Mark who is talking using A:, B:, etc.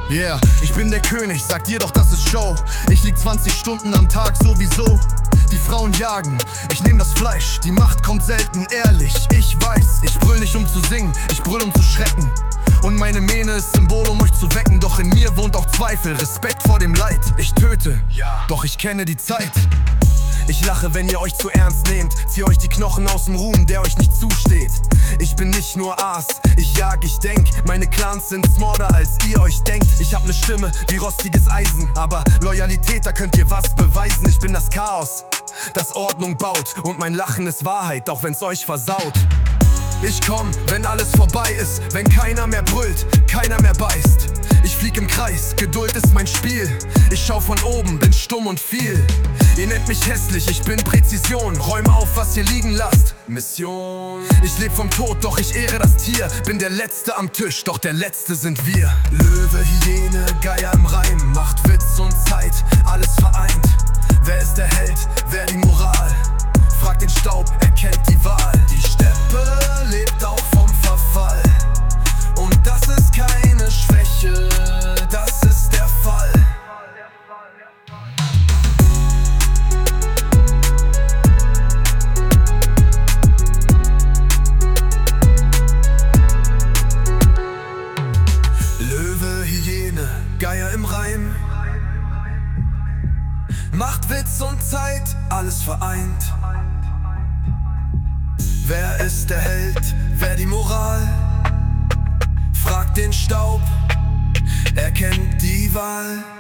A: Yeah, ich bin der König, sagt ihr doch, das ist Show. Ich lieg 20 Stunden am Tag sowieso. Die Frauen jagen, ich nehm das Fleisch. Die Macht kommt selten, ehrlich, ich weiß. Ich brüll nicht um zu singen, ich brüll um zu schrecken. Und meine Mähne ist Symbol, um euch zu wecken. Doch in mir wohnt auch Zweifel, Respekt vor dem Leid. Ich töte, doch ich kenne die Zeit. Ich lache, wenn ihr euch zu ernst nehmt. Zieh euch die Knochen aus dem Ruhm, der euch nicht zusteht. Ich bin nicht nur Aas, ich jag, ich denk. Meine Clans sind smarter, als ihr euch denkt. Ich hab ne Stimme wie rostiges Eisen, aber Loyalität, da könnt ihr was beweisen. Ich bin das Chaos, das Ordnung baut. Und mein Lachen ist Wahrheit, auch wenn's euch versaut. Ich komm, wenn alles vorbei ist, wenn keiner mehr brüllt, keiner mehr beißt. Ich flieg im Kreis, Geduld ist mein Spiel. Ich schau von oben, bin stumm und viel. Ihr nennt mich hässlich, ich bin Präzision. Räume auf, was ihr liegen lasst. Mission. Ich leb vom Tod, doch ich ehre das Tier. Bin der Letzte am Tisch, doch der Letzte sind wir. Löwe, Hyäne, Geier im Reim. Macht Witz und Zeit, alles vereint. Wer ist der Held, wer die Moral? Fragt den Staub, er kennt die Wahl. Die Steppe lebt auch vom Verfall. Und das ist keine Schwäche, das ist der Fall. Löwe, Hyäne, Geier im Reim. Macht Witz und Zeit, alles vereint. Wer ist der Held, wer die Moral? Fragt den Staub, er kennt die Wahl.